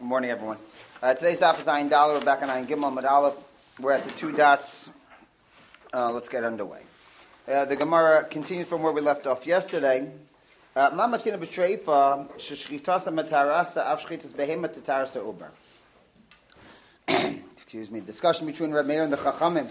Good morning, everyone. Today's daf is Ayin Daled. We're back on Ayin Gimel Amud Aleph. We're at the two dots. Let's get underway. The Gemara continues from where we left off yesterday. Mamatina b'treifa sheshchitasa matarasa av shchitas behema tatarasa uber. Excuse me. Discussion between Reb Meir and the Chachamim.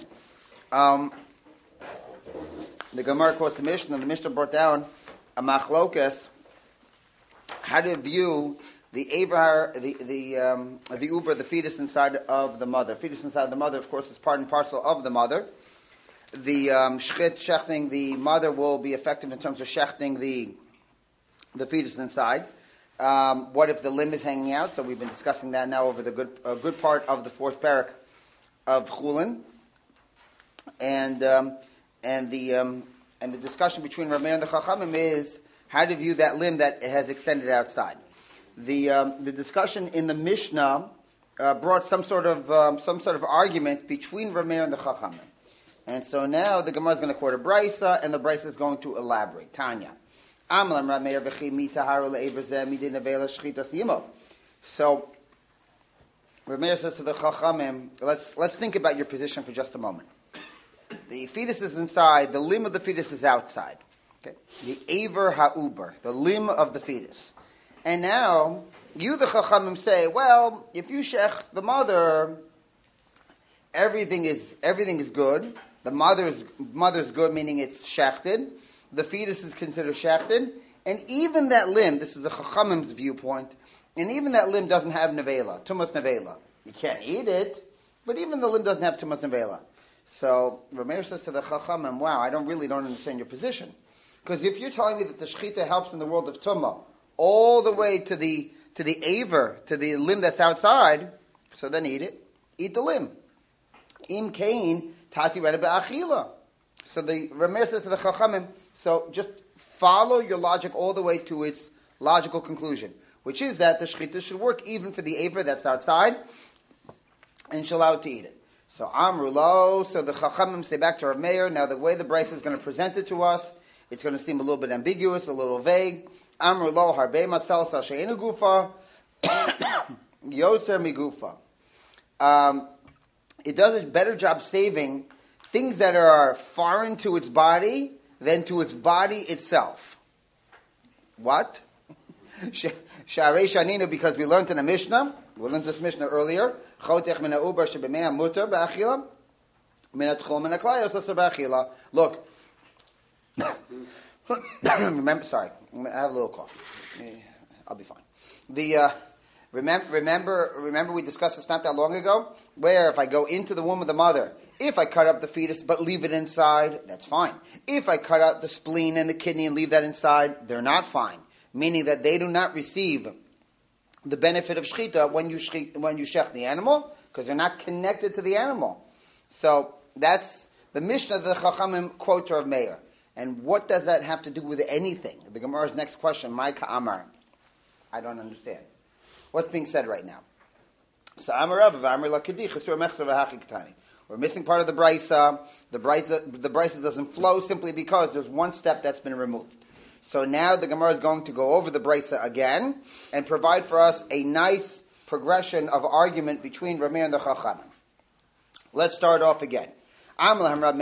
The Gemara quotes the Mishnah, and the Mishnah brought down a machlokas how to view the avar, the uber, the fetus inside of the mother. Fetus inside the mother, of course, is part and parcel of the mother. The shechting the mother will be effective in terms of shechting the fetus inside. What if the limb is hanging out? So we've been discussing that now over a good part of the fourth parak of Chulin, and the discussion between Reb Meir and the Chachamim is how to view that limb that has extended outside. The discussion in the Mishnah brought some sort of argument between Reb Meir and the Chachamim, and so now the Gemara is going to quote a brisa, and the brisa is going to elaborate. Tanya, Amlam Reb Meir v'chi mitaharu le'ever zeh midin avela shchitas yimo. So Reb Meir says to the Chachamim, let's think about your position for just a moment. The fetus is inside, the limb of the fetus is outside. Okay, the aver ha'uber, the limb of the fetus. And now, you the Chachamim say, well, if you shech the mother, everything is good. The mother's good, meaning it's shechted. The fetus is considered shechted. And even that limb, this is the Chachamim's viewpoint, and even that limb doesn't have nevela, tumas nevela. You can't eat it, but even the limb doesn't have tumas nevela. So, Reb Meir says to the Chachamim, wow, I don't understand your position. Because if you're telling me that the shechita helps in the world of tumah, all the way to the aver, to the limb that's outside, so then eat it. Eat the limb. Im kain tati reda be'achila. So the Reb Meir says to the Chachamim, so just follow your logic all the way to its logical conclusion, which is that the shechita should work even for the aver that's outside, and she's allowed to eat it. So Amru lo, so the Chachamim say back to Reb Meir, now the way the brisa is going to present it to us, it's going to seem a little bit ambiguous, a little vague. Amru lo harbe matzal sa she'enu gufa yoser migufa. It does a better job saving things that are foreign to its body than to its body itself. What? Sharei shaninu, because we learned in the Mishnah. We learned this Mishnah earlier. Chotech min ha'ubar shebemei mutar ba'achila min ha'tchol min ha'klai osasar ba'achila. Look. Sorry, I have a little cough. I'll be fine. Remember we discussed this not that long ago, where if I go into the womb of the mother, if I cut up the fetus but leave it inside, that's fine. If I cut out the spleen and the kidney and leave that inside, they're not fine. Meaning that they do not receive the benefit of shechita when you shech the animal, because they're not connected to the animal. So that's the Mishnah that the Chachamim quote to Reb Meir. And what does that have to do with anything? The Gemara's next question, Mai ka'amar. I don't understand. What's being said right now? So Amar Rav v'Amar Lakadi Chesur Mechzer v'Hachi Ketani. We're missing part of the brisa. The brisa doesn't flow simply because there's one step that's been removed. So now the Gemara is going to go over the brisa again and provide for us a nice progression of argument between Reb Meir and the Chachamim. Let's start off again. Again, Reb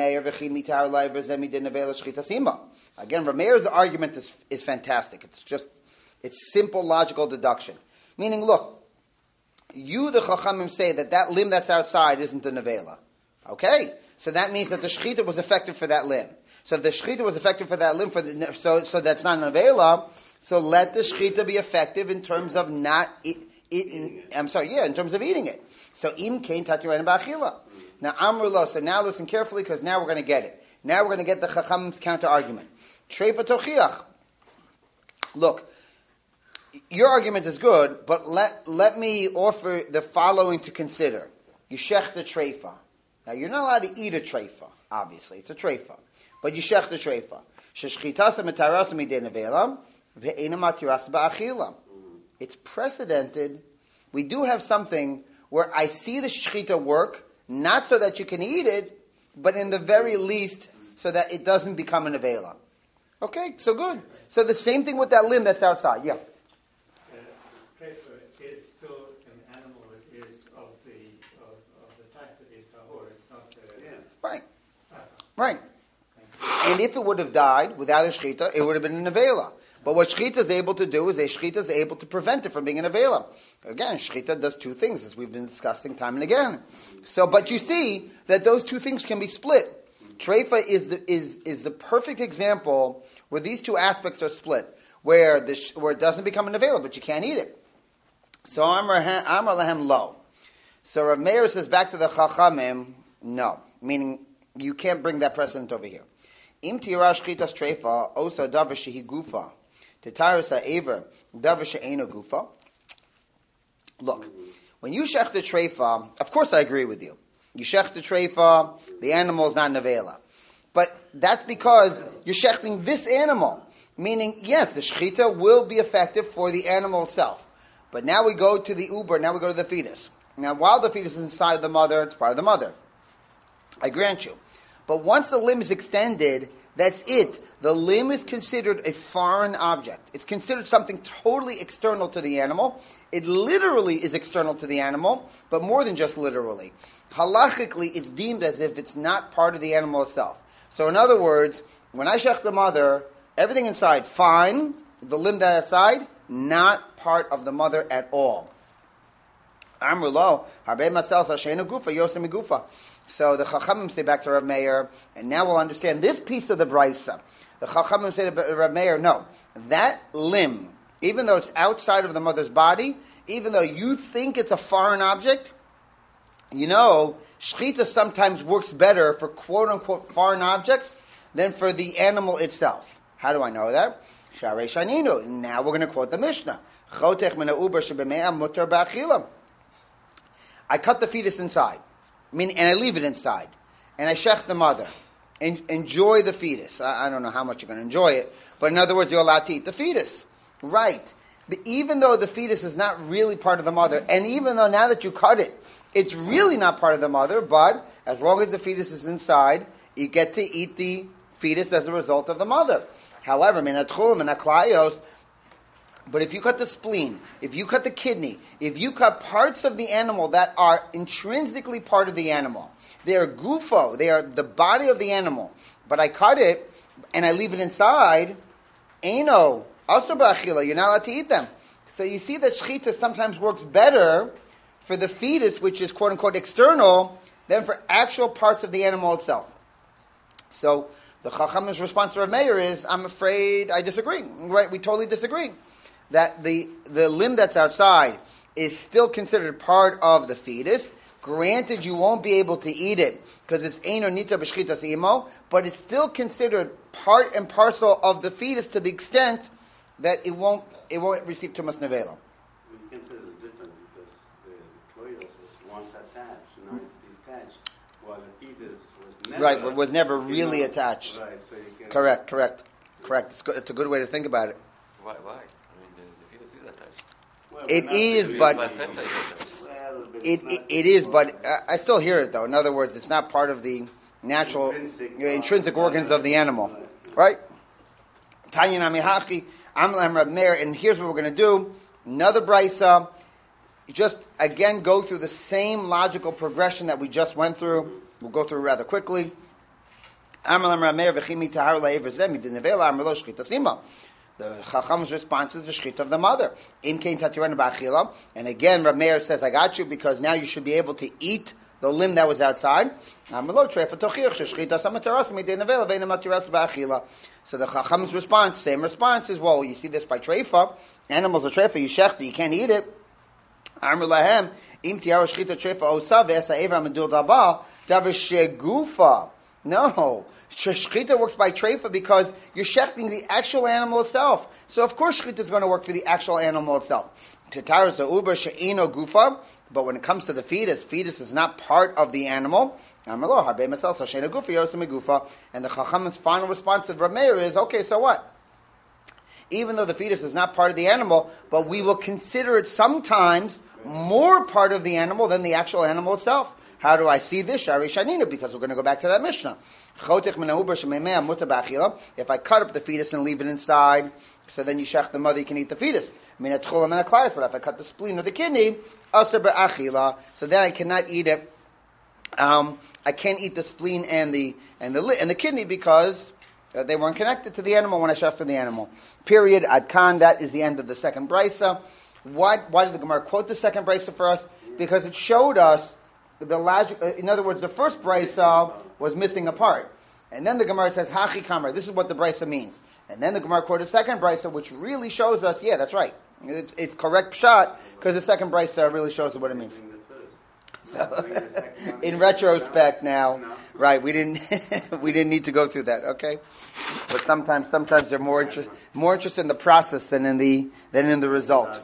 Meir's argument is fantastic. It's simple logical deduction. Meaning, look, you the Chachamim say that limb that's outside isn't a nevela. Okay? So that means that the shechita was effective for that limb. So if the shechita was effective for that limb, so that's not a nevela, so let the shechita be effective in terms of in terms of eating it. So im kain tati reina ba'achila. Now, Amrulo, so now listen carefully because now we're going to get it. Now we're going to get the Chachamim's counter-argument. Treifa tochiach. Look, your argument is good, but let me offer the following to consider. You shech the treifa. Now, you're not allowed to eat a treifa, obviously. It's a treifa. But you shech the treifa. Sheshchitasa metarasa midei nevela, ve'ena matirasa ba'achila. It's precedented. We do have something where I see the shechita work, not so that you can eat it, but in the very least, so that it doesn't become an avela. Okay, so good. So the same thing with that limb that's outside. Yeah. trefa is still an animal that is of the type that is tahor. It's not right. Right. And if it would have died without a shechita, it would have been an avela. But what shechita is able to do is a shechita is able to prevent it from being an avela. Again, shechita does two things, as we've been discussing time and again. So, but you see that those two things can be split. Treifa is the perfect example where these two aspects are split, where it doesn't become an avela, but you can't eat it. So Amar Lahem lo. So Rav Meir says back to the Chachamim, no, meaning you can't bring that precedent over here. Im tirash chitas treifa osa davar shehi gufa tetaris ha'ever davar she'eno gufa. Look, when you shech the treifa, of course I agree with you. You shech the treifa, the animal is not an avela. But that's because you're shechting this animal. Meaning, yes, the shechita will be effective for the animal itself. But now we go to the uber, now we go to the fetus. Now, while the fetus is inside of the mother, it's part of the mother. I grant you. But once the limb is extended, that's it. The limb is considered a foreign object. It's considered something totally external to the animal. It literally is external to the animal, but more than just literally. Halachically, it's deemed as if it's not part of the animal itself. So in other words, when I shech the mother, everything inside, fine. The limb that's outside, not part of the mother at all. Amrulo, harbe matzal sashenu gufa, yosem gufa. So the Chachamim say back to Rav Meir, and now we'll understand this piece of the Brisa. The Chachamim say to Rav Meir, no, that limb, even though it's outside of the mother's body, even though you think it's a foreign object, you know, shechita sometimes works better for quote-unquote foreign objects than for the animal itself. How do I know that? Sharei Shaninu. Now we're going to quote the Mishnah. Chotech min ha'uber shebemea mutar ba'achilam. I cut the fetus inside, and I leave it inside, and I shech the mother. Enjoy the fetus. I don't know how much you're going to enjoy it, but in other words, you're allowed to eat the fetus. Right. But even though the fetus is not really part of the mother, and even though now that you cut it, it's really not part of the mother, but as long as the fetus is inside, you get to eat the fetus as a result of the mother. However, minatchum and aklayos, but if you cut the spleen, if you cut the kidney, if you cut parts of the animal that are intrinsically part of the animal, they are gufo, they are the body of the animal, but I cut it and I leave it inside, eno, also ba'achila, you're not allowed to eat them. So you see that shechita sometimes works better for the fetus, which is quote-unquote external, than for actual parts of the animal itself. So the Chacham's response to Rav Meir is, I'm afraid I disagree. Right? We totally disagree. That the limb that's outside is still considered part of the fetus. Granted, you won't be able to eat it because it's ein or nita b'shchitas imo, but it's still considered part and parcel of the fetus to the extent that it won't receive tumas nevela. We consider it different because the coitus was once attached, now it's detached, while the fetus was never right, but was never really attached. Right, so you can Correct. It's a good way to think about it. Why? I mean, the fetus is attached. Well, It is, but it is, but I still hear it though. In other words, it's not part of the natural intrinsic organs of the animal, right? Tanya namihachi, amlam Rab Meir, and here's what we're going to do. Another brisa. Just again go through the same logical progression that we just went through. We'll go through rather quickly. Amram Rab Meir v'chimi tahar la'ever zeh midinevela amar lo shchita sima. The Chacham's response is the shechita of the mother. In kein tatirena ba'achila. And again, Rab Meir says, I got you, because now you should be able to eat the limb that was outside. So the Chacham's response, same response, is, well, you see this by treifa. Animals are treifa, you shechta, you can't eat it. Amr lahem, im tiara shechita treifa osa ve'esa eva medul daba, davar shegufa. No, shechita works by treifa because you're shechting the actual animal itself. So of course shechita is going to work for the actual animal itself. Tetaris uber she'ino gufa, but when it comes to the fetus is not part of the animal. And the Chacham's final response of Rab Meir is, okay, so what? even though the fetus is not part of the animal, but we will consider it sometimes more part of the animal than the actual animal itself. How do I see this? Shari Shanina, because we're going to go back to that Mishnah. If I cut up the fetus and leave it inside, so then you shech the mother, you can eat the fetus. But if I cut the spleen or the kidney, so then I cannot eat it. I can't eat the spleen and the kidney because they weren't connected to the animal when I shechted the animal. Period. Ad kan. That is the end of the second brisa. Why did the Gemara quote the second brisa for us? Because it showed us the logic. In other words, the first brisa was missing a part, and then the Gemara says hachi kamer. This is what the brisa means, and then the Gemara quoted the second brisa, which really shows us, yeah, that's right. It's correct pshat because the second brisa really shows us what it means. So, in retrospect, now, right? We didn't need to go through that, okay? But sometimes they're more interested in the process than in the result.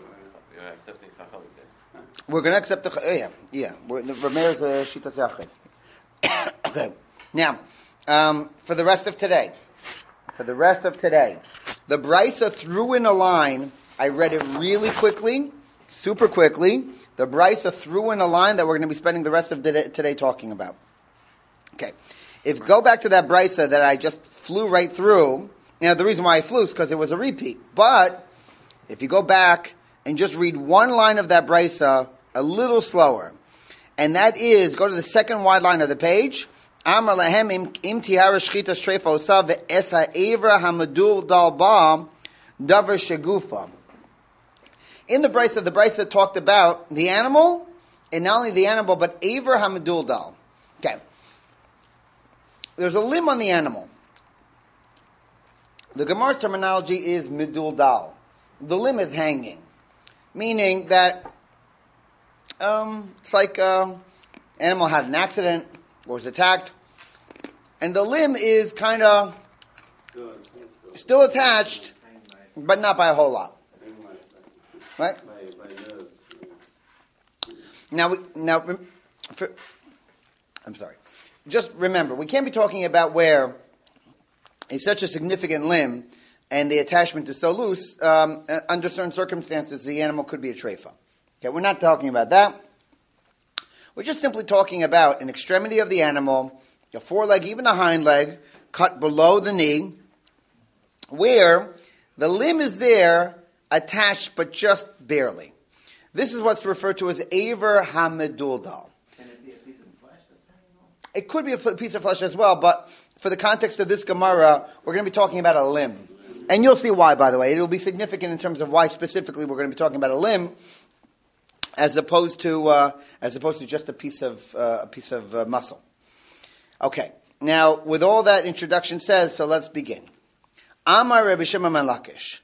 We're going to accept the Rameir's Shitas Yachid. Okay. Now, for the rest of today, the Brisa threw in a line. I read it really quickly, super quickly. The Brisa threw in a line that we're going to be spending the rest of today talking about. Okay. If go back to that Brisa that I just flew right through, now the reason why I flew is because it was a repeat. But if you go back and just read one line of that Brisa a little slower, and that is, go to the second wide line of the page, Amar lahem im tihara shchita streifa osa ve'es ha'evra hamadul dal ba davar shegufa. In the Brisa talked about the animal, and not only the animal, but Aver Hamadul Dal. Okay. There's a limb on the animal. The Gemara's terminology is Midul Dal. The limb is hanging. Meaning that it's like animal had an accident or was attacked, and the limb is kind of still attached, but not by a whole lot. Right? I'm sorry. Just remember, we can't be talking about where it's such a significant limb and the attachment is so loose. Under certain circumstances, the animal could be a treifa. Okay, we're not talking about that. We're just simply talking about an extremity of the animal, a foreleg, even a hind leg, cut below the knee, where the limb is there, attached, but just barely. This is what's referred to as Aver Hamedul Dal. Can it be a piece of flesh that's hanging off? It could be a piece of flesh as well, but for the context of this Gemara, we're going to be talking about a limb. And you'll see why, by the way. It'll be significant in terms of why specifically we're going to be talking about a limb, as opposed to just a piece of muscle. Okay. Now, with all that introduction says, so let's begin. Amar Rabbi Shimon ben Lakish.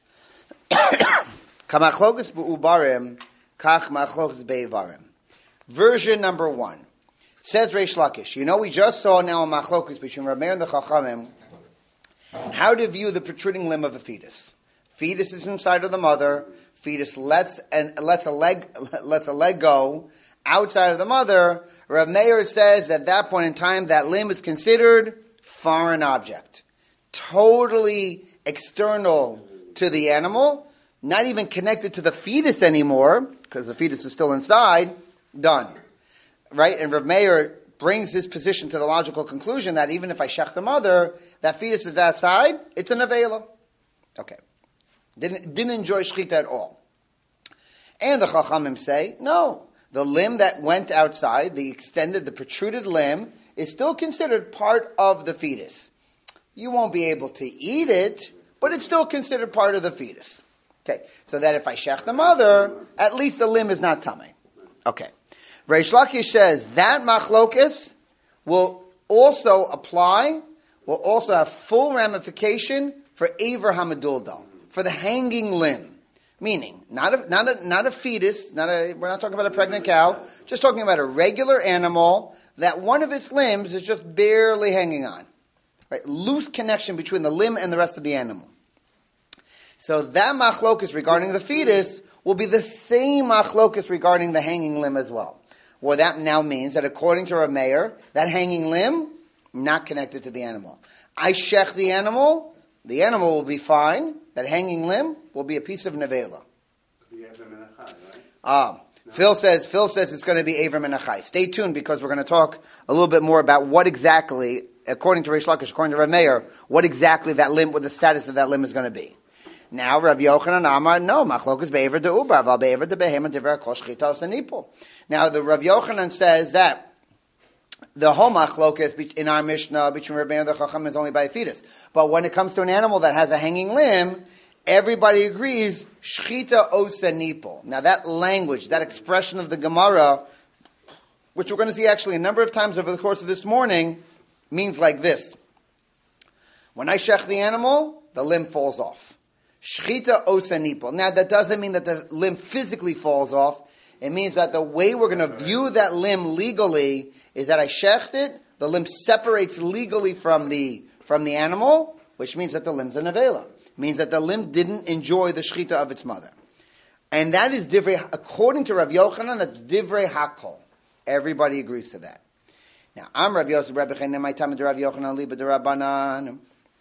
Version number 1. Says Reish Lakish. We just saw now a machlokus between Rav Meir and the Chachamim how to view the protruding limb of a fetus. Fetus is inside of the mother. Fetus lets a leg go outside of the mother. Rav Meir says at that point in time that limb is considered foreign object, totally external to the animal, not even connected to the fetus anymore, because the fetus is still inside, done. Right? And Rav Meir brings his position to the logical conclusion that even if I shech the mother, that fetus is outside, it's an avela. Okay. Didn't enjoy shechita at all. And the Chachamim say, no, the limb that went outside, the protruded limb, is still considered part of the fetus. You won't be able to eat it, but it's still considered part of the fetus. Okay, so that if I shech the mother, at least the limb is not tummy. Okay. Reish Lakish says that machlokus will also have full ramification for Aver Hamadul Dal, for the hanging limb. Meaning, not a fetus, we're not talking about a pregnant cow, just talking about a regular animal that one of its limbs is just barely hanging on. Right? Loose connection between the limb and the rest of the animal. So that machlokus regarding the fetus will be the same machlokus regarding the hanging limb as well. Well, that now means that according to Rav Meir, that hanging limb, not connected to the animal. I shech the animal will be fine, that hanging limb, will be a piece of nevela. Could be Ever Menachai, right? Phil says it's going to be Aver Menachai. Stay tuned because we're going to talk a little bit more about what exactly, according to Reish Lakish, according to Rav Meir, what exactly that limb, what the status of that limb is going to be. Now, Rav Yochanan Amar, no, Machlokas be'Aver de Ubar, val be'Aver de Behema divrei kol shchita u'sanipul. Now, the Rav Yochanan says that the whole Machlokas in our Mishnah between Rabbeinu and the Chacham is only by a fetus. But when it comes to an animal that has a hanging limb, everybody agrees, shchita osa nipul. Now that language, that expression of the Gemara, which we're going to see actually a number of times over the course of this morning, means like this. When I shech the animal, the limb falls off. Shchita osa nipul. Now that doesn't mean that the limb physically falls off. It means that the way we're going to view that limb legally is that I shecht it, the limb separates legally from the animal, which means that the limb's a nevela. Means that the limb didn't enjoy the shechita of its mother. And that is divrei, according to Rav Yochanan, that's divrei hakol. Everybody agrees to that. Now, I'm Rav Yosef, Rebbe Chaim, my time to Rav Yochanan, liba de Rabbanan.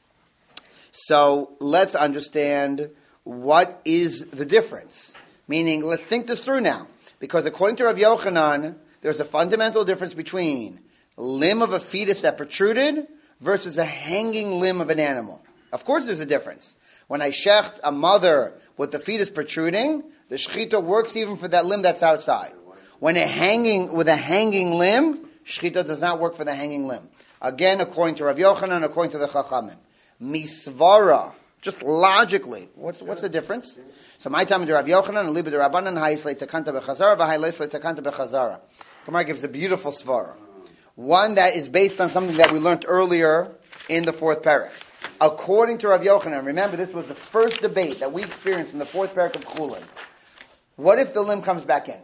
So, let's understand what is the difference. Meaning, let's think this through now. Because according to Rav Yochanan, there's a fundamental difference between a limb of a fetus that protruded versus a hanging limb of an animal. Of course there's a difference. When I shecht a mother with the fetus protruding, the shechita works even for that limb that's outside. When with a hanging limb, shechita does not work for the hanging limb. Again, according to Rav Yochanan, according to the Chachamim. Misvara, just logically, what's the difference? So my time to Rav Yochanan, and Liba de Rabbanan, Ha'isle Takanta Bechazara, V'Ha'isle Takanta Bechazara. Gemara gives a beautiful svara. One that is based on something that we learned earlier in the fourth parak. According to Rav Yochanan, remember this was the first debate that we experienced in the fourth parak of Chulin. What if the limb comes back in?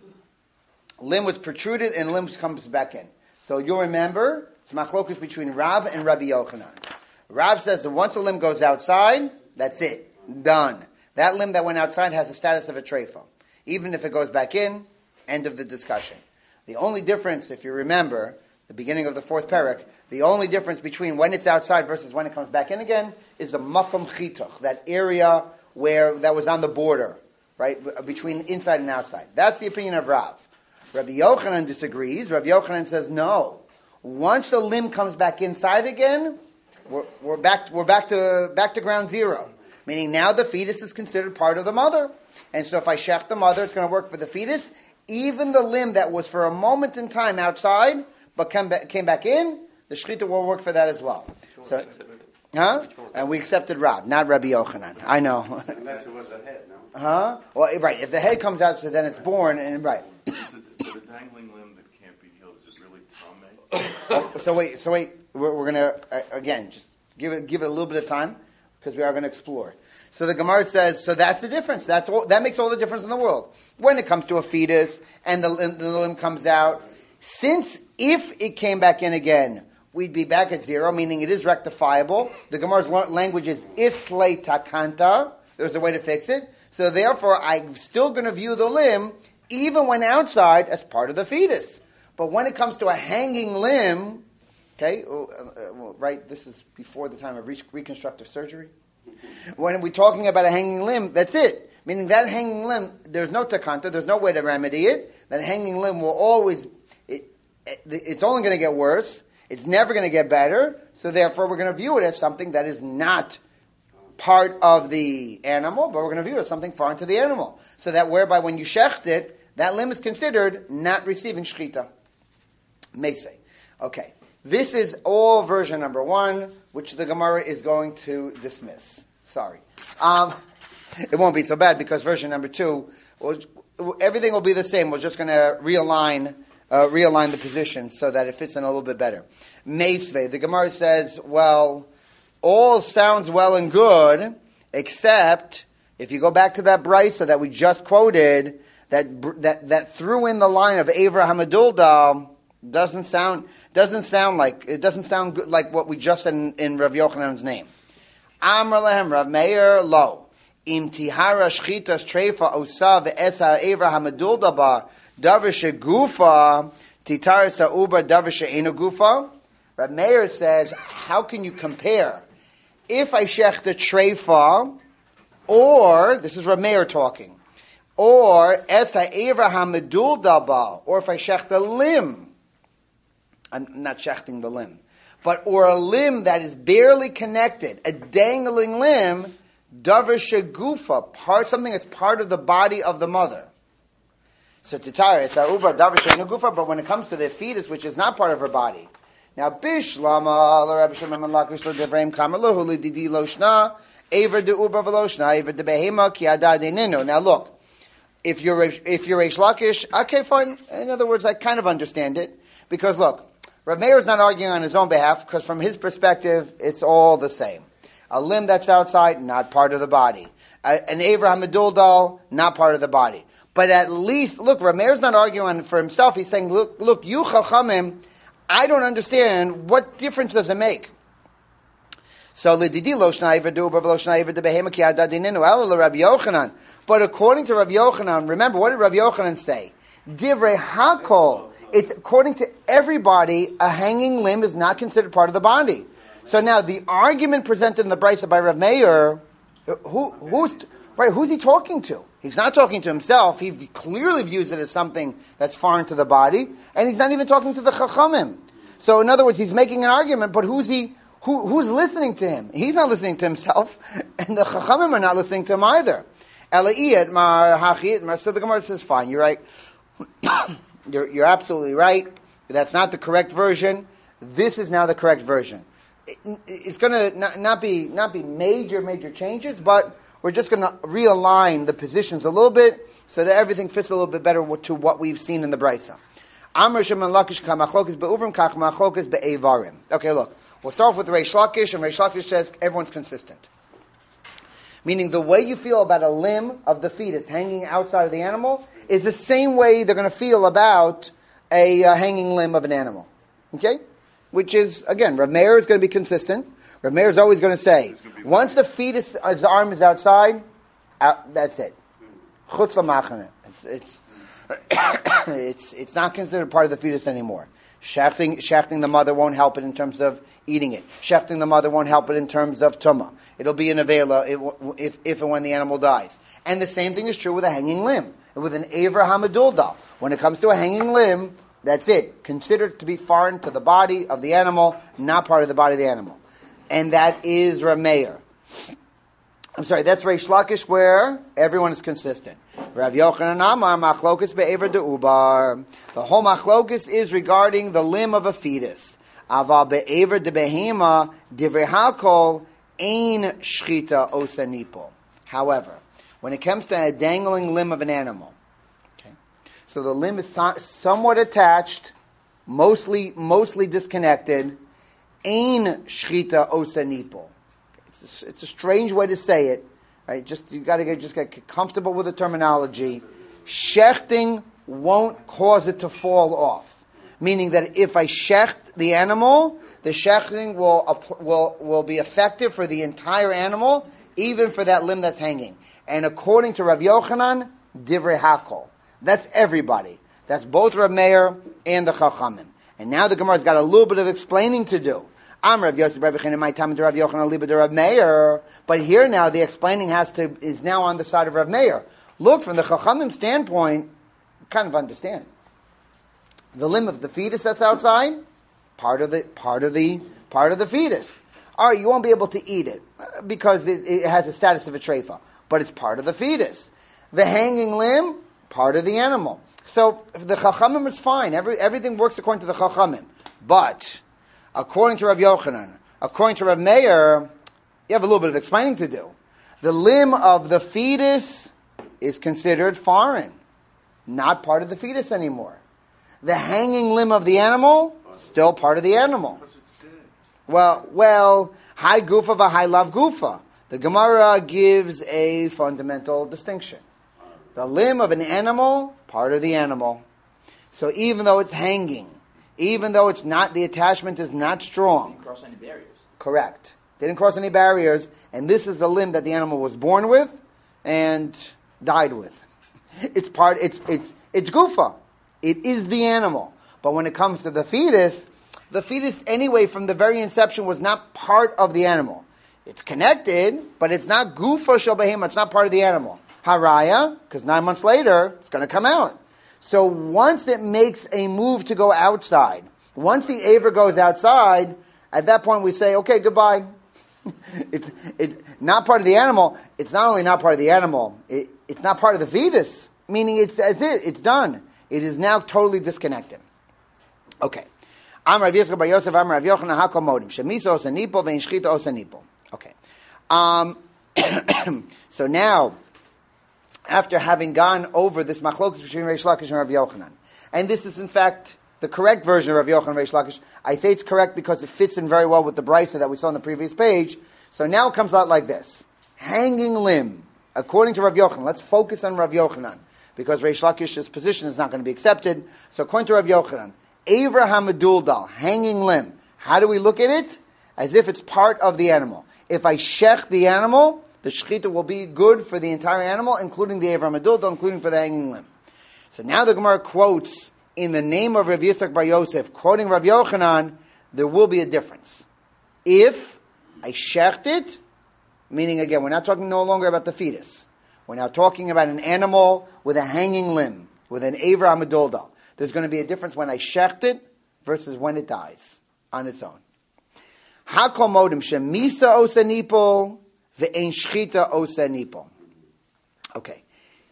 Limb was protruded and limb comes back in. So you'll remember, it's machlokus between Rav and Rabbi Yochanan. Rav says that once a limb goes outside, that's it. Done. That limb that went outside has the status of a treifa. Even if it goes back in, end of the discussion. The only difference, if you remember, the beginning of the fourth parak, the only difference between when it's outside versus when it comes back in again is the makom chituch, that area that was on the border, right, between inside and outside. That's the opinion of Rav. Rabbi Yochanan disagrees. Rabbi Yochanan says no. Once the limb comes back inside again, we're back to ground zero. Meaning now the fetus is considered part of the mother. And so if I shech the mother, it's going to work for the fetus. Even the limb that was for a moment in time outside, but came back in, the shechita will work for that as well. So, and we accepted Rav, not Rabbi Yochanan. I know. Unless it was a head, no? Well, right. If the head comes out, so then it's born, and right. The dangling limb that can't be healed, is it really tamei? So wait. We're going to, again, just give it a little bit of time, because we are going to explore. So the Gemara says, so that's the difference. That makes all the difference in the world. When it comes to a fetus, and the limb comes out, since if it came back in again, we'd be back at zero, meaning it is rectifiable. The Gemara's language is isle takanta. There's a way to fix it. So therefore, I'm still going to view the limb, even when outside, as part of the fetus. But when it comes to a hanging limb, okay, right, this is before the time of reconstructive surgery. When we're talking about a hanging limb, that's it. Meaning that hanging limb, there's no takanta, there's no way to remedy it. That hanging limb will always, it's only going to get worse. It's never going to get better. So therefore, we're going to view it as something that is not part of the animal, but we're going to view it as something foreign to the animal. So that whereby when you shecht it, that limb is considered not receiving shechita. Meisei. Okay. This is all version number 1, which the Gemara is going to dismiss. Sorry. It won't be so bad because version number 2, everything will be the same. We're just going to realign the position so that it fits in a little bit better. Meisvei. The Gemara says, well, all sounds well and good, except if you go back to that brisa that we just quoted, that threw in the line of Avraham Hamadulda, doesn't sound good like what we just said in Rav Yochanan's name. Amar lehem Rav Meir lo im tihara shchitas treifa osa ve'esa Avraham Hamadulda ba davar shegufa titar sa'uba davar she'enu gufa. Rav Meir says, how can you compare? If I shech the treifa, Or, this is Rav Meir talking, or es ha'eva hamedul daba, or if I shecht a limb, I'm not shechting the limb, but or a limb that is barely connected, a dangling limb, davar shegufa, something that's part of the body of the mother. So titara, it's ha'uba davar shegufa, but when it comes to the fetus, which is not part of her body. Now, bishlama, l'Rabbi Shimon ben Lakish l'Devreim kamerluhu l'didi lo shna, Aver de uber veloshna, aver de behema ki ada deninu. Now look, if you're Reish Lakish, okay, fine. In other words, I kind of understand it because look, Rav Meir is not arguing on his own behalf because from his perspective, it's all the same. A limb that's outside, not part of the body. An Aver Hamiduldal, not part of the body. But at least, look, Rav Meir is not arguing for himself. He's saying, look, you Chachamim, I don't understand. What difference does it make? So l'didi lo shnai v'du v'lo shnai v'de behema ki ada dinenu ala Rav Yochanan. But according to Rav Yochanan, remember what did Rav Yochanan say? Divrei hakol. It's according to everybody, a hanging limb is not considered part of the body. So now the argument presented in the Brisa by Rav Meir, who's he talking to? He's not talking to himself. He clearly views it as something that's foreign to the body, and he's not even talking to the Chachamim. So in other words, he's making an argument, but who's Who's listening to him? He's not listening to himself, and the Chachamim are not listening to him either. So the Gemara says, fine, you're right. You're absolutely right. That's not the correct version. This is now the correct version. It's going to not be major changes, but we're just going to realign the positions a little bit so that everything fits a little bit better to what we've seen in the Brisa. Okay, look. We'll start off with Reish Lakish, and Reish Lakish says everyone's consistent. Meaning the way you feel about a limb of the fetus hanging outside of the animal is the same way they're going to feel about a hanging limb of an animal. Okay? Which is, again, Rav Meir is going to be consistent. Rav Meir is always going to say, once the fetus, his arm is outside, that's it. Chutz l'machane. It's not considered part of the fetus anymore. Shechting the mother won't help it in terms of eating it. Shechting the mother won't help it in terms of tumah. It'll be an avela if and when the animal dies. And the same thing is true with a hanging limb. With an Aver Hamaduldal. When it comes to a hanging limb, that's it. Considered to be foreign to the body of the animal, not part of the body of the animal. And that is Rav Meir. I'm sorry, that's Reish Lakish where everyone is consistent. Rav Yochanan Amar Machlokas be'ever de'ubar. The whole Machlokas is regarding the limb of a fetus. Aval be'ever de'behema divrei hakol ein shchita osanipo. However, when it comes to a dangling limb of an animal, okay, so the limb is somewhat attached, mostly disconnected, ein shchita osanipo. It's a strange way to say it, right? You got to get comfortable with the terminology. Shechting won't cause it to fall off, meaning that if I shecht the animal, the shechting will be effective for the entire animal, even for that limb that's hanging. And according to Rav Yochanan, divrei hakol. That's everybody. That's both Rav Meir and the Chachamim. And now the Gemara's got a little bit of explaining to do. I'm Rav Yosef Rebbeinu in my time to Rav Yochanan Liba to Rav Meir, but here now the explaining is now on the side of Rav Meir. Look, from the Chachamim standpoint, kind of understand. The limb of the fetus that's outside, part of the fetus. All right, you won't be able to eat it because it has the status of a treifa, but it's part of the fetus. The hanging limb, part of the animal. So the Chachamim is fine. Everything works according to the Chachamim, but according to Rav Yochanan, according to Rav Meir, you have a little bit of explaining to do. The limb of the fetus is considered foreign, not part of the fetus anymore. The hanging limb of the animal, still part of the animal. Well, high gufa v'high lav gufa. The Gemara gives a fundamental distinction. The limb of an animal, part of the animal. So even though it's hanging, even though it's not, the attachment is not strong. Didn't cross any barriers. Correct. Didn't cross any barriers, and this is the limb that the animal was born with and died with. It's gufa. It is the animal. But when it comes to the fetus anyway, from the very inception, was not part of the animal. It's connected, but it's not gufa shel behema. It's not part of the animal. Haraya, because 9 months later, it's going to come out. So once it makes a move to go outside, once the aver goes outside, at that point we say, okay, goodbye. It's not part of the animal. It's not only not part of the animal, it's not part of the fetus. Meaning that's it. It's done. It is now totally disconnected. Okay. Okay. So now, after having gone over this machlokas between Reish Lakish and Rav Yochanan, and this is in fact the correct version of Rav Yochanan and Reish Lakish. I say it's correct because it fits in very well with the brisa that we saw on the previous page. So now it comes out like this. Hanging limb, according to Rav Yochanan. Let's focus on Rav Yochanan, because Reish Lakish's position is not going to be accepted. So according to Rav Yochanan, Avraham Meduldal, hanging limb. How do we look at it? As if it's part of the animal. If I shech the animal, the shechita will be good for the entire animal, including the Avraham Meduldal, including for the hanging limb. So now the Gemara quotes, in the name of Rav Yitzchak Bar Yosef, quoting Rav Yochanan, there will be a difference. If I shecht it, meaning again, we're not talking no longer about the fetus. We're now talking about an animal with a hanging limb, with an Avraham Meduldal. There's going to be a difference when I shecht it versus when it dies on its own. Hakol modim shemisa osa nipol ve'ein shchita osa nipol. Okay.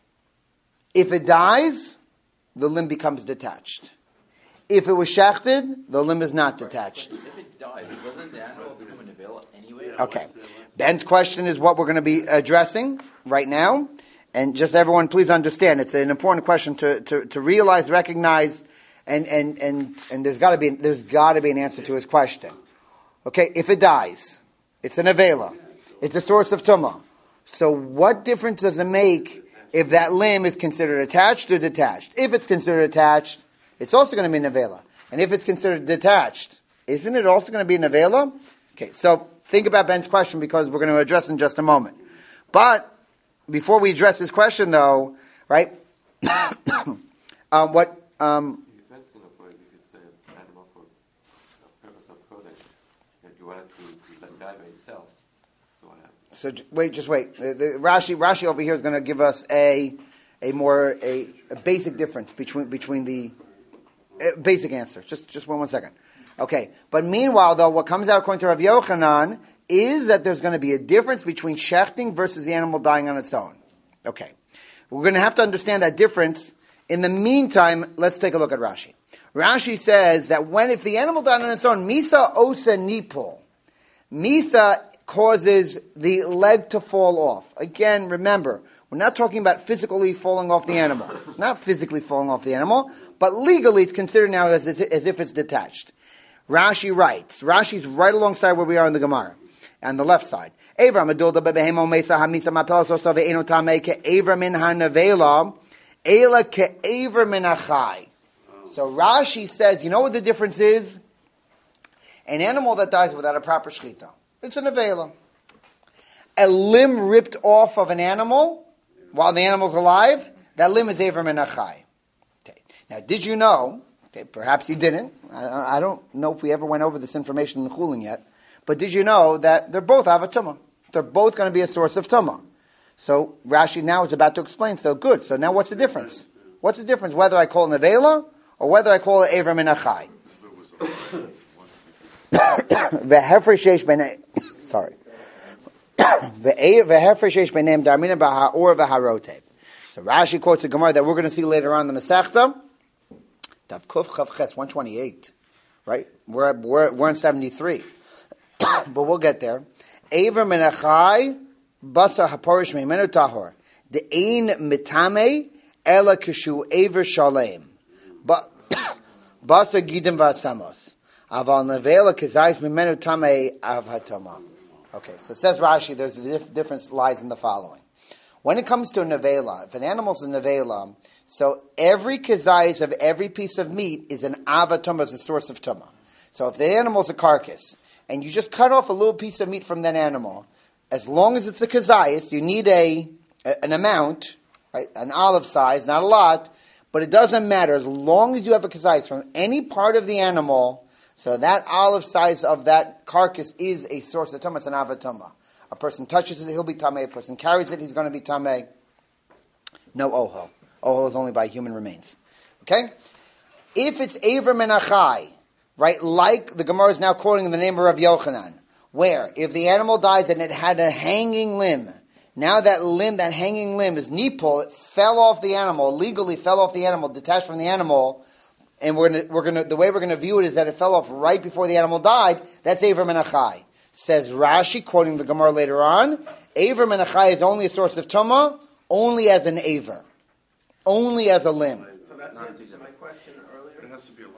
If it dies, the limb becomes detached. If it was shechted, the limb is not detached. If it died, doesn't the animal become an avila anyway? Okay. Ben's question is what we're going to be addressing right now. And just everyone, please understand, it's an important question to realize, recognize, and there's got to be an answer to his question. Okay, if it dies, it's an avela, it's a source of tumah. So what difference does it make if that limb is considered attached or detached? If it's considered attached, it's also going to be an avela. And if it's considered detached, isn't it also going to be an avela? Okay, so think about Ben's question because we're going to address it in just a moment. But before we address this question, though, right? It depends on the point. You could say an animal for a purpose of kodesh, and you want it to let die by itself. So what happens? So just wait. The Rashi over here is going to give us a basic difference between the basic answer. Just one second. Okay, but meanwhile, though, what comes out according to Rav Yochanan is that there's going to be a difference between shechting versus the animal dying on its own. Okay. We're going to have to understand that difference. In the meantime, let's take a look at Rashi. Rashi says that if the animal died on its own, misa osa nipul. Misa causes the leg to fall off. Again, remember, we're not talking about physically falling off the animal. Not physically falling off the animal, but legally it's considered now as if it's detached. Rashi writes. Rashi's right alongside where we are in the Gemara. On the left side. Avram adulda bebehemo mesa hamisa mapelas osa ve'eno tamei ke'avra min hanavela ela ke'avra min achai. So Rashi says, you know what the difference is? An animal that dies without a proper shechita, it's an avela. A limb ripped off of an animal while the animal's alive, that limb is avra min achai. Okay. Now, did you know? Okay, perhaps you didn't. I don't know if we ever went over this information in Chulin yet. But did you know that they're both avatumah? They're both going to be a source of tumah. So Rashi now is about to explain. So good. So now what's the difference? What's the difference whether I call it nevela or whether I call it Avram min achai? Ve'hefer sheish b'nei. Sorry. Ve'hefer sheish b'neim darmina b'ha'or v'harotev. So Rashi quotes a Gemara that we're going to see later on in the Masechta. Dav Kuf Chav Ches 128. Right? We're in 73. But we'll get there. Aver min achai basar haporish meimenu tahor. The ein mitame ela kishu aver shalem. But basar gidim v'atzamos. Aval nevela kizayis meimenu tame av hatoma. Okay, so it says Rashi, there's a difference lies in the following. When it comes to a nevela, if an animal's a nevela, so every kizayis of every piece of meat is an avatoma, is a source of tuma. So if the animal's a carcass, and you just cut off a little piece of meat from that animal, as long as it's a kazayas, you need an amount, right? An olive size, not a lot, but it doesn't matter. As long as you have a kazayas from any part of the animal, so that olive size of that carcass is a source of tumah, it's an avatuma. A person touches it, he'll be tamei. A person carries it, he's going to be tamei. No ohel. Ohel is only by human remains. Okay? If it's Aver Menachai, right, like the Gemara is now quoting in the name of Rav Yochanan, where if the animal dies and it had a hanging limb, now that hanging limb is nipul, it fell off the animal, legally fell off the animal, detached from the animal, and the way we're gonna view it is that it fell off right before the animal died. That's Aver Menachai. Says Rashi, quoting the Gemara later on, Aver Menachai is only a source of tumah, only as an Aver, only as a limb. So that's answers my question earlier. It has to be alive.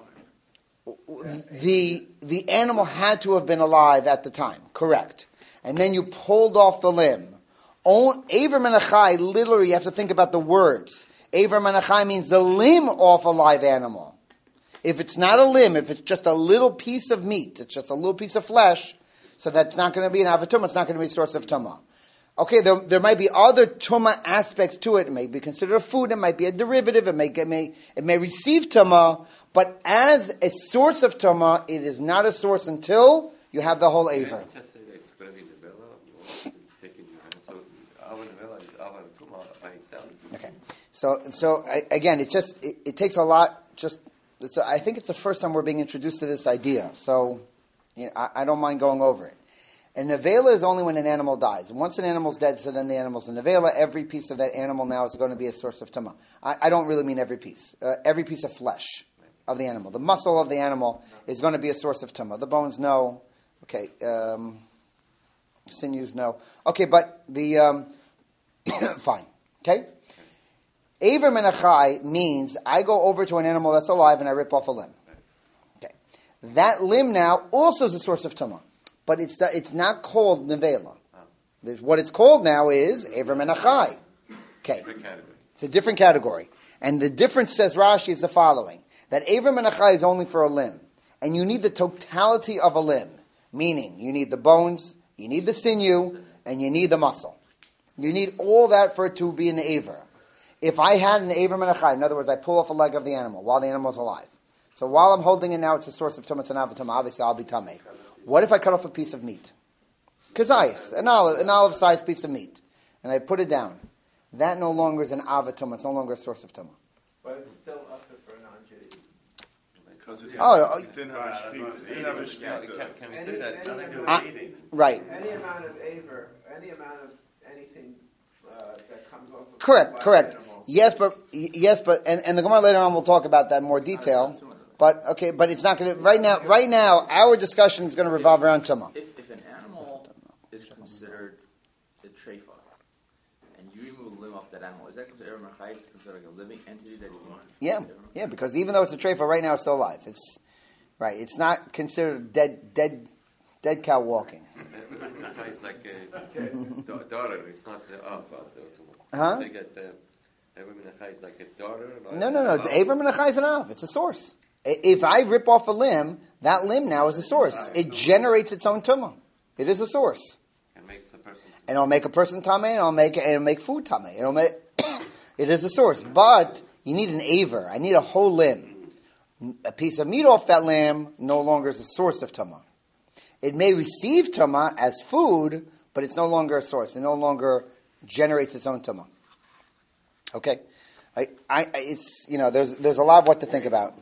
The animal had to have been alive at the time, correct? And then you pulled off the limb. Aver Menachai, literally, you have to think about the words. Aver Menachai means the limb off a live animal. If it's not a limb, if it's just a little piece of meat, it's just a little piece of flesh, so that's not going to be an avatumah, it's not going to be a source of tumah. Okay, there might be other tumah aspects to it. It may be considered a food, it might be a derivative, it may receive tumah, but as a source of tumah, it is not a source until you have the whole aver. Can you just say that it's going to be nevela, taking your hand? So our nevela is our tumah by itself. Okay, so again, it takes a lot. So I think it's the first time we're being introduced to this idea. So I don't mind going over it. And nevela is only when an animal dies. And once an animal's dead, so then the animal's a nevela. Every piece of that animal now is going to be a source of tumah. I don't really mean every piece. Every piece of flesh of the animal. The muscle of the animal is going to be a source of tumah. The bones, no. Okay. Sinews, no. Okay, but the... fine. Okay? Aver Menachai means I go over to an animal that's alive and I rip off a limb. Okay. That limb now also is a source of tumah. But it's not called nevela. What it's called now is Aver Menachai. Okay. It's a different category. And the difference, says Rashi, is the following. That Aver Menachai is only for a limb. And you need the totality of a limb. Meaning, you need the bones, you need the sinew, and you need the muscle. You need all that for it to be an Aver. If I had an Aver Menachai, in other words, I pull off a leg of the animal while the animal is alive. So while I'm holding it now, it's a source of tumah, it's an avatumah. Obviously, I'll be tamei. What if I cut off a piece of meat? Kazayas, an olive-sized piece of meat. And I put it down. That no longer is an avatumah. It's no longer a source of tumah. But it's still also for non-Jews. Because it didn't have a sheet. Can we say that? Right. Any amount of aver, any amount of anything that comes off of Correct. Animal. Yes, but and the Gemara later on will talk about that in more detail. But it's not going to right now. Our discussion is going to revolve around tumah. If an animal is considered a treifa, and you remove a limb off that animal, is that considered Machai? Is it considered like a living entity that you can? Yeah, because even though it's a treifa, right now it's still alive. It's right. It's not considered dead cow walking. It's like a daughter. It's not the alpha. Huh? So you get Aver Menachai is like a daughter. No. The Aver Menachai is an alpha. It's a source. If I rip off a limb, that limb now is a source. It generates its own tumah. It is a source. It makes the person. And it'll make a person tamei, and it'll make food tamei. It is a source. But you need an aver. I need a whole limb. A piece of meat off that limb no longer is a source of tumah. It may receive tumah as food, but it's no longer a source. It no longer generates its own tumah. Okay? It's there's a lot of what to think about.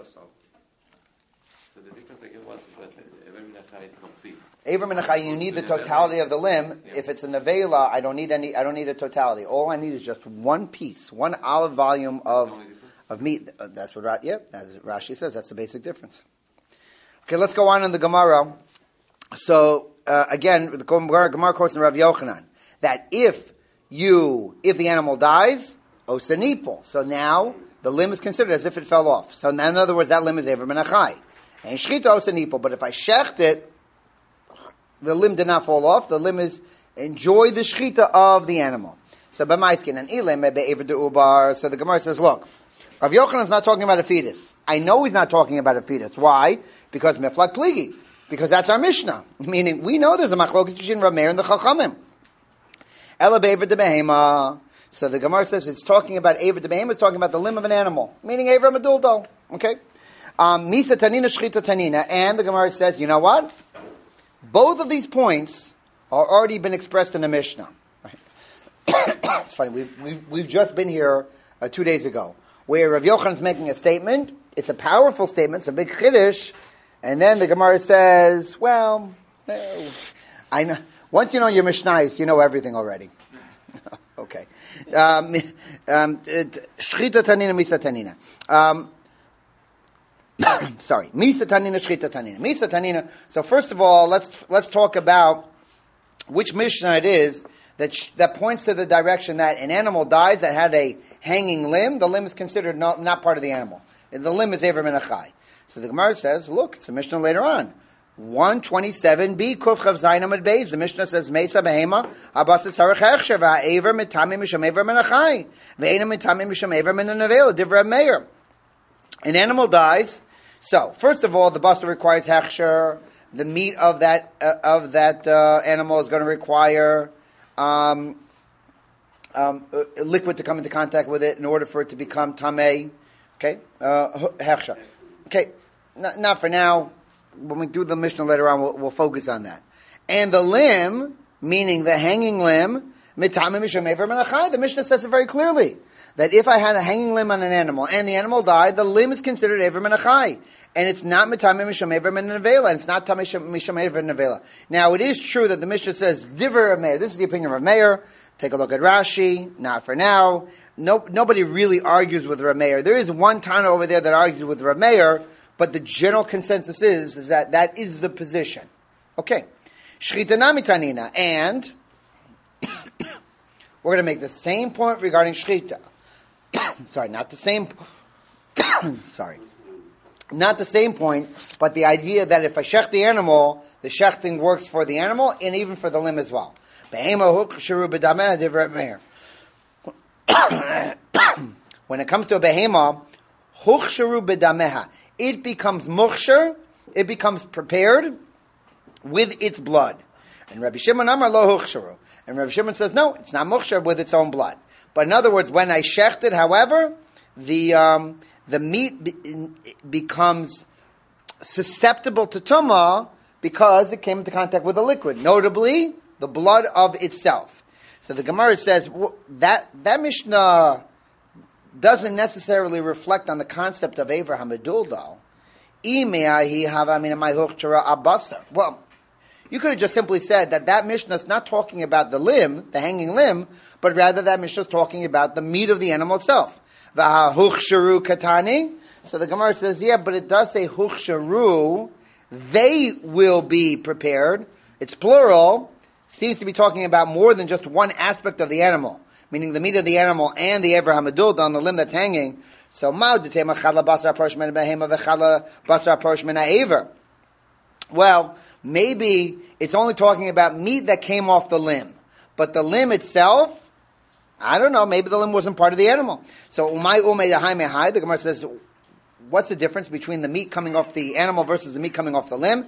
So the difference again was that Aver Menachai is complete. Aver Menachai, you need the totality of the limb. Yeah. If it's a nevela, I don't need a totality. All I need is just one piece, one olive volume of meat. That's what as Rashi says. That's the basic difference. Okay, let's go on in the Gemara. So again, the Gemara quotes in Rav Yochanan that if the animal dies, osanipol. So now the limb is considered as if it fell off. So now, in other words, that limb is Aver Menachai. And shchita osanipol. But if I shecht it, the limb did not fall off. The limb is enjoy the shchita of the animal. So b'maiskin and ilem be'ever de'ubar. So the Gemara says, look, Rav Yochanan is not talking about a fetus. I know he's not talking about a fetus. Why? Because meflak pligi. Because that's our Mishnah. Meaning, we know there's a machlokes between Rav Meir and the Chachamim. Ela be'ever de'behema. So the Gemara says it's talking about Aver Debehema, it's talking about the limb of an animal, meaning Aver Medulto. Okay? Misa Tanina Shchita Tanina. And the Gemara says, you know what? Both of these points are already been expressed in the Mishnah. It's funny, we've just been here 2 days ago, where Rav Yochanan is making a statement. It's a powerful statement, it's a big chiddush, and then the Gemara says, well, I know. Once you know your Mishnayos, you know everything already. Okay. Shchita tanina, misa tanina. Sorry, misa tanina, shchita tanina. Misa tanina. So first of all, let's talk about which Mishnah it is that points to the direction that an animal dies that had a hanging limb. The limb is considered not part of the animal. The limb is Ever Min Achai. So the Gemara says, look, it's a Mishnah later on. 127b Kuf Chav Zayin Amud Beis. The Mishnah says, Meisa behema abasat tzarich hechsher va'aver mitamim misham Ever Min Achai ve'ena mitamim misham Ever Min Nevela Divrei Meir. An animal dies. So first of all, the basar requires hechsher. The meat of that animal is going to require liquid to come into contact with it in order for it to become tamei. Okay, hechsher. Okay, not for now. When we do the Mishnah later on, we'll focus on that. And the limb, meaning the hanging limb, mitamim misham Ever Min Achai. The Mishnah says it very clearly that if I had a hanging limb on an animal and the animal died, the limb is considered Ever Min Achai. And it's not mitamim misham Ever Min Nevela, and it's not tamei misham Ever Min Nevela. Now, it is true that the Mishnah says Divrei Meir. This is the opinion of Meir. Take a look at Rashi. Not for now. Nobody really argues with Rav Meir. There is one Tana over there that argues with Rav Meir, but the general consensus is that is the position. Okay. Shchita nami tanina. And we're going to make the same point regarding shchita. Sorry, not the same. Sorry. Not the same point, but the idea that if I shech the animal, the shechting works for the animal and even for the limb as well. When it comes to a behema, huchsharu b'dameha, it becomes muchsher, it becomes prepared with its blood. And Rabbi Shimon Amar lo huchsharu. And Rabbi Shimon says, no, it's not muchsher with its own blood. But in other words, when I shecht it, however, the meat becomes susceptible to tumah because it came into contact with a liquid, notably the blood of itself. So the Gemara says that Mishnah doesn't necessarily reflect on the concept of Ever Hamiduldo. Well, you could have just simply said that Mishnah is not talking about the limb, the hanging limb, but rather that Mishnah is talking about the meat of the animal itself. V'huchsharu katani. So the Gemara says, yeah, but it does say huchsharu. They will be prepared. It's plural. Seems to be talking about more than just one aspect of the animal, meaning the meat of the animal and the Ever Hamiduldo on the limb that's hanging. So, well, maybe it's only talking about meat that came off the limb, but the limb itself, I don't know, maybe the limb wasn't part of the animal. So, the Gemara says, what's the difference between the meat coming off the animal versus the meat coming off the limb?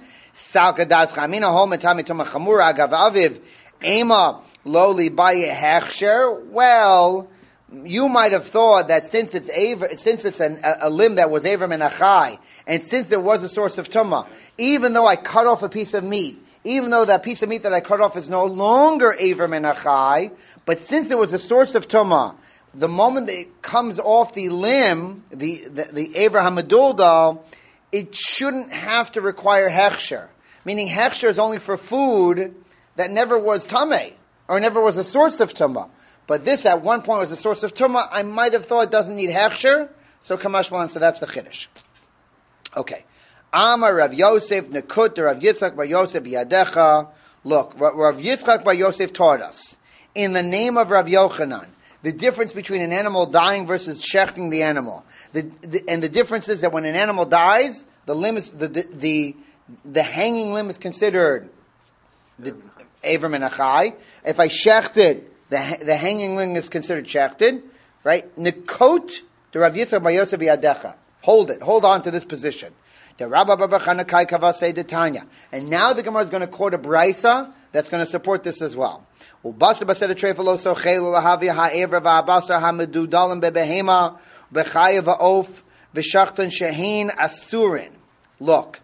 Well, you might have thought that since it's a limb that was Ever Min Achai, and since there was a source of tumah, even though I cut off a piece of meat, even though that piece of meat that I cut off is no longer Ever Min Achai, but since there was a source of tumah, the moment that it comes off the limb, the Ever Hamiduldo, it shouldn't have to require hechsher. Meaning hechsher is only for food that never was tamei, or never was a source of tumah. But this at one point was a source of tumah. I might have thought it doesn't need hechsher, so kamashmalan, so that's the chiddush. Okay. Amar Rav Yosef Nekut Rav Yitzchak Bar Yosef Yadecha. Look, Rav Yitzchak Bar Yosef taught us, in the name of Rav Yochanan, the difference between an animal dying versus shechting the animal. And the difference is that when an animal dies, the limb is, the hanging limb is considered the Ever Min Achai. If I shecht it, the hanging limb is considered shechted, right? Nekot the Rav Yitzchak Bar Yosef Yadecha. Hold on to this position. The Rabba Bar Chana Kai Kavasei de Tanya. And now the Gemara is going to quote a brisa that's going to support this as well. Ubasa based trefelo so chelu lahavi ha'evra va'abasar ha'medudalim bebehema b'chayev ha'of v'shachton shehin asurin. Look,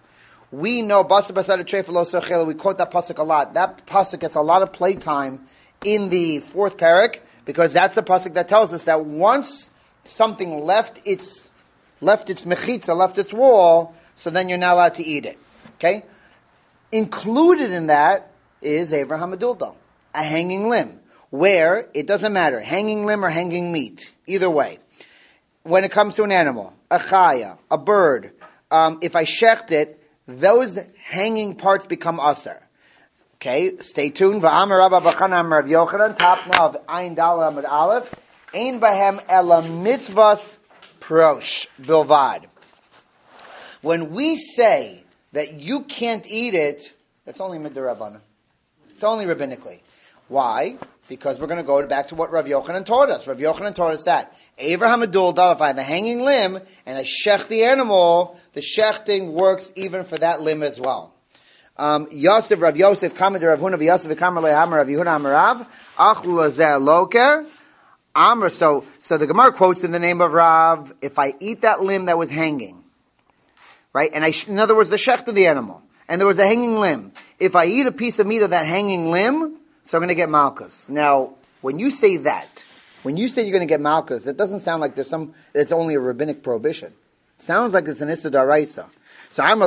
we know Basa Basada Treifa Lo Sochela. We quote that pasuk a lot. That pasuk gets a lot of playtime in the fourth parak because that's the pasuk that tells us that once something left its mechitza, left its wall, so then you're not allowed to eat it. Okay? Included in that is Avraham Adulto, a hanging limb, where it doesn't matter, hanging limb or hanging meat, either way. When it comes to an animal, a chaya, a bird, if I shecht it, those hanging parts become aser. Okay, stay tuned. Va'amar Rabba B'chanam Rav Yochanan, top now of Ayin Daled Amud Aleph, Ein Bahem Ela Mitzvahs Prosh Bilvad. When we say that you can't eat it, that's only midrabanan. It's only rabbinically. Why? Because we're going to go back to what Rav Yochanan taught us. Rav Yochanan taught us that Avraham Adul, if I have a hanging limb and I shech the animal, the shechting works even for that limb as well. Yosef, Rav Yosef, Kamad Rav Huna, Yosef, Kamar Lehamar, Rav Yehuda Amarav, Achlu Lazeh Loker, Amr. So the Gemara quotes in the name of Rav, if I eat that limb that was hanging, right? And in other words, the shecht of the animal, and there was a hanging limb. If I eat a piece of meat of that hanging limb, so I'm going to get malchus. Now, when you say that, when you say you're going to get malchus, that doesn't sound like it's only a rabbinic prohibition. It sounds like it's an issa d'oraisa. So I'm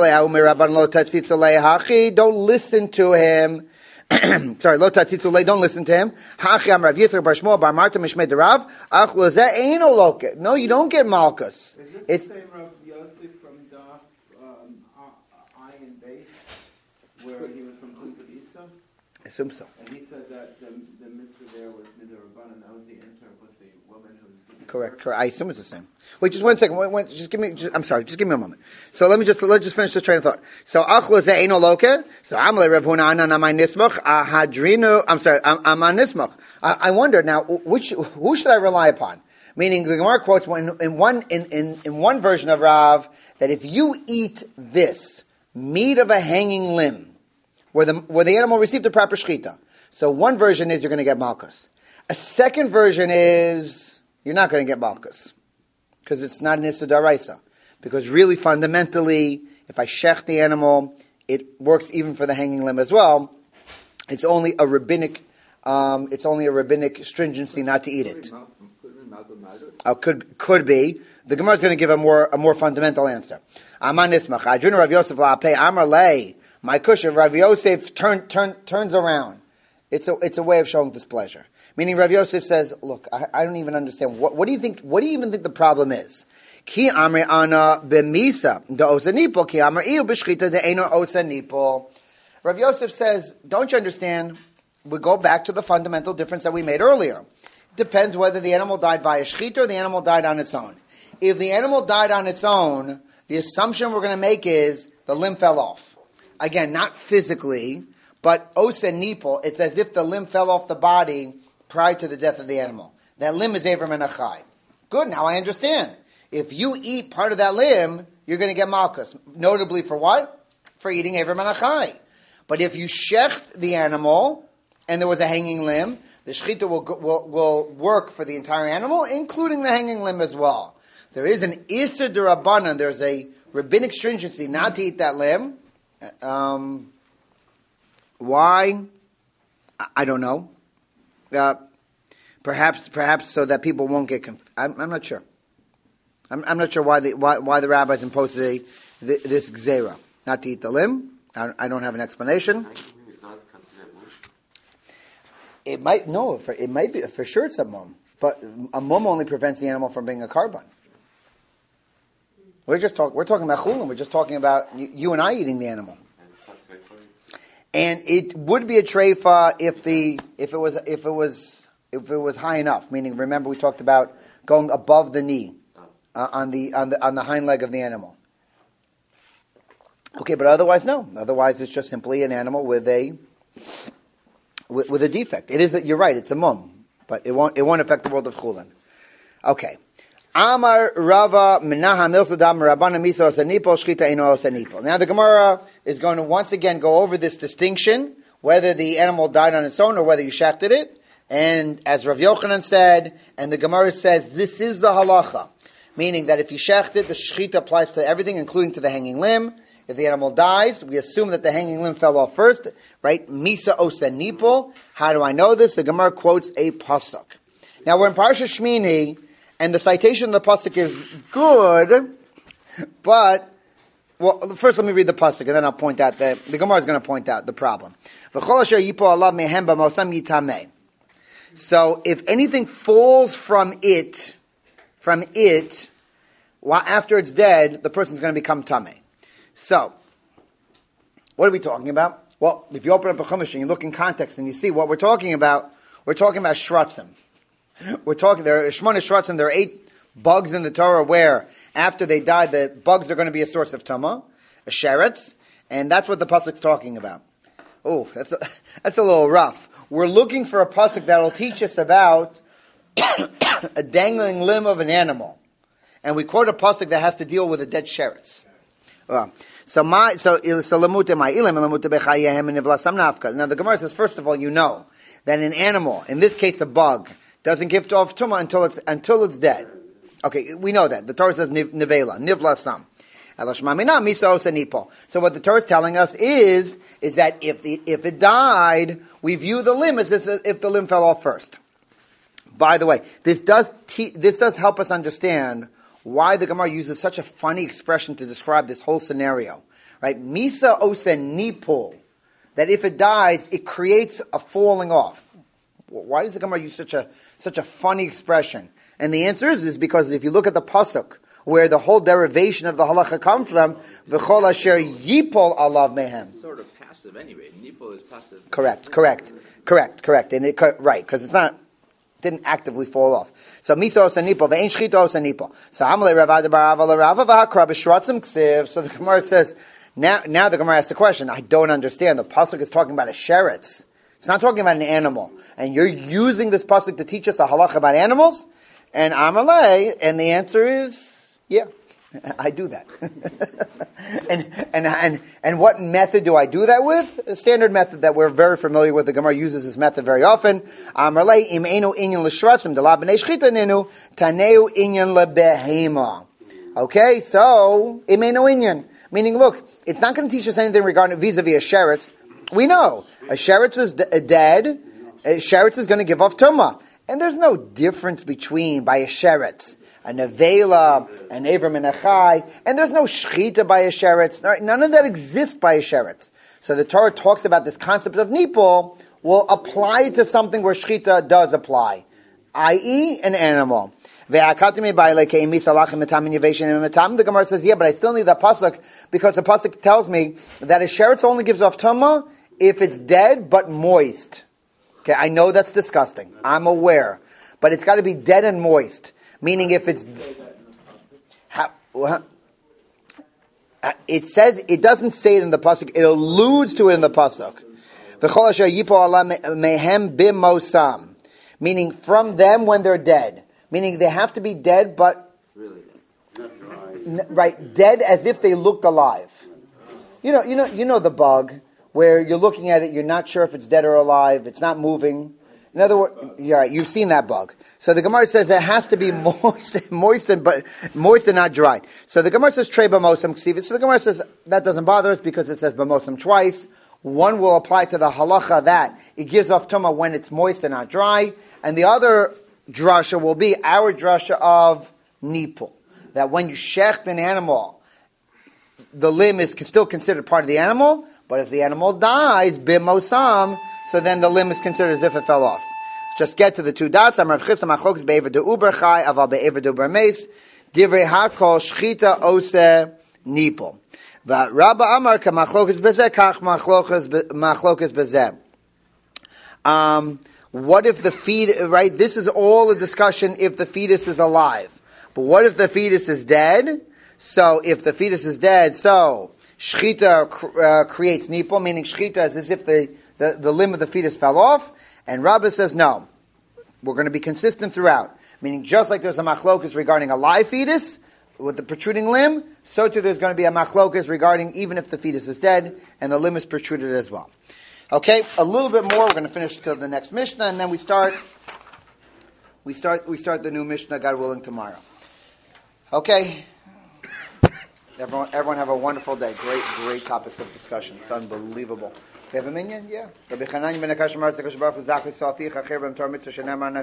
don't listen to him. Sorry, lo tatzitzu don't listen to him. Hachi am Rav Yitzchak bar Shmuel bar Marta mishmei derav. Ach lezeh eino loke. No, you don't get malchus. Is this the same Rav Yosef from Daf Ayin Beis, where he was from Kufa Isa? I assume so. And he said that the mitzvah there was midrabanan. That was the answer with the woman who was Correct. I assume it's the same. Wait, just 1 second. Wait, just give me. I'm sorry. Just give me a moment. So let's just finish this train of thought. So achla ze eino loke. So amle Rav Huna anan amay nismach ahadrinu. I'm sorry. Aman nismach. I wonder now who should I rely upon? Meaning the Gemara quotes in one version of Rav that if you eat this meat of a hanging limb where the animal received the proper shechita. So one version is you're going to get malchus. A second version is you're not going to get malchus. Because it's not an issa d'oraisa. Because really fundamentally, if I shech the animal, it works even for the hanging limb as well. It's only a rabbinic stringency not to eat it. Could be. The Gemara is going to give a more fundamental answer. Aman nismach. Adrinu Rav Yosef la'apei amar lei. My kusha Rav Yosef turns around. It's a way of showing displeasure. Meaning Rav Yosef says, look, I don't even understand. What do you think? What do you even think the problem is? Ki amri ana b'misa da osanipol ki amri iu b'shchita da eno osanipol. Rav Yosef says, don't you understand? We go back to the fundamental difference that we made earlier. Depends whether the animal died via shchita or the animal died on its own. If the animal died on its own, the assumption we're going to make is the limb fell off. Again, not physically, but osanipol. It's as if the limb fell off the body prior to the death of the animal. That limb is Avram and Achai. Good, now I understand. If you eat part of that limb, you're going to get malchus. Notably for what? For eating Avram and Achai. But if you shech the animal, and there was a hanging limb, the shechita will work for the entire animal, including the hanging limb as well. There is an Isser d'Rabbanan, there's a rabbinic stringency not to eat that limb. Why? I don't know. Perhaps so that people won't get confused. I'm not sure. I'm not sure why the rabbis imposed this gzera not to eat the limb. I don't have an explanation. It might be for sure it's a mum, but a mum only prevents the animal from being a carbon. We're talking about chulin. We're just talking about you and I eating the animal. And it would be a treifa if it was high enough. Meaning, remember we talked about going above the knee on the hind leg of the animal. Okay, but otherwise no. Otherwise, it's just simply an animal with a defect. It is that you're right. It's a mum, but it won't affect the world of chulin. Okay. Amar Rava Minaha Milsadam Rabbana Miso Osanipol Shchita Eno Osanipol. Now the Gemara is going to once again go over this distinction, whether the animal died on its own or whether you shechted it. And as Rav Yochanan said, and the Gemara says, this is the halacha. Meaning that if you shecht it, the shechita applies to everything, including to the hanging limb. If the animal dies, we assume that the hanging limb fell off first, right? Misa osen nipol. How do I know this? The Gemara quotes a pasuk. Now we're in Parsha Shmini, and the citation of the pasuk is good, but well, first let me read the pasuk, and then I'll point out the Gemara is going to point out the problem. So if anything falls from it, after it's dead, the person's going to become tameh. So, what are we talking about? Well, if you open up a chumash and you look in context and you see what we're talking about shratzim. We're talking, there are shmona shratzim, there are 8 bugs in the Torah where, after they die, the bugs are going to be a source of tumah, a sheretz, and that's what the pasuk's talking about. Oh, that's a little rough. We're looking for a pasuk that will teach us about a dangling limb of an animal. And we quote a pasuk that has to deal with a dead sheretz. Now the Gemara says, first of all, you know that an animal, in this case a bug, doesn't give off tumah until it's dead. Okay, we know that. The Torah says nevela, nivla sam. So what the Torah is telling us is that if it died, we view the limb as if the limb fell off first. By the way, this does help us understand why the Gemara uses such a funny expression to describe this whole scenario. Right? Misa osen nipul. That if it dies, it creates a falling off. Why does the Gemara use such a funny expression? And the answer is because if you look at the pasuk, where the whole derivation of the halacha comes from, v'chol asher yipol alav mehem. It's sort of passive anyway. Nipol is passive. Correct. And right, because didn't actively fall off. So misos and nipol, ve'ein shchitos and nipol. So amalei Rav Bar Ava l'Rava v'hakra b'shratzim ksiv. So the Gemara says, now the Gemara asks the question, I don't understand. The pasuk is talking about a sheretz. It's not talking about an animal. And you're using this pasuk to teach us a halacha about animals? And amalei, and the answer is, yeah, I do that. and what method do I do that with? A standard method that we're very familiar with. The Gemara uses this method very often. Okay, so imenu inyan, meaning look, it's not going to teach us anything regarding vis-a-vis a sheretz. We know a sheretz is dead. A sheretz is going to give off tumah, and there's no difference between by a sheretz, a nevela, an Avram and a Chai, and there's no shchita by a sheretz. None of that exists by a sheretz. So the Torah talks about this concept of nipol will apply to something where shchita does apply, i.e. an animal. The Gemara says, yeah, but I still need that pasuk because the pasuk tells me that a sheretz only gives off tumah if it's dead but moist. Okay, I know that's disgusting. I'm aware. But it's got to be dead and moist. Meaning if it's... it says, it doesn't say it in the pasuk, it alludes to it in the pasuk. Meaning from them when they're dead. Meaning they have to be dead, but... Really? Right, dead as if they looked alive. You know the bug, where you're looking at it, you're not sure if it's dead or alive, it's not moving. In other words, you've seen that bug. So the Gemara says it has to be moist and not dry. So the Gemara says trei b'mosam ksivis. So the Gemara says that doesn't bother us because it says b'mosam twice. One will apply to the halacha that it gives off tumah when it's moist and not dry, and the other drasha will be our drasha of nipul, that when you shecht an animal, the limb is still considered part of the animal, but if the animal dies b'mosam, so then the limb is considered as if it fell off. Just get to the 2 dots. I'm Rav Chisda machlokes be'ever de uber chai, aval be'ever de uber meis, divrei hakol shchita ose nipol. Rabba Amar ka machlokes bezeh, kach machlokes bezeh. What if the fetus, right, this is all a discussion if the fetus is alive. But what if the fetus is dead? So if the fetus is dead, so shchita creates nipol, meaning shchita is as if the limb of the fetus fell off, and Rabbah says no. We're going to be consistent throughout. Meaning just like there's a machlokas regarding a live fetus with the protruding limb, so too there's going to be a machlokas regarding even if the fetus is dead and the limb is protruded as well. Okay, a little bit more. We're going to finish till the next Mishnah, and then we start the new Mishnah, God willing, tomorrow. Okay. Everyone have a wonderful day. Great topics of discussion. It's unbelievable. We have a minyan? Yeah. Rabbi Chanan ben Akash Amar Tzakash Baruch Hu Zachri Salficha Cher B'M Torah Mitzvah Shenemar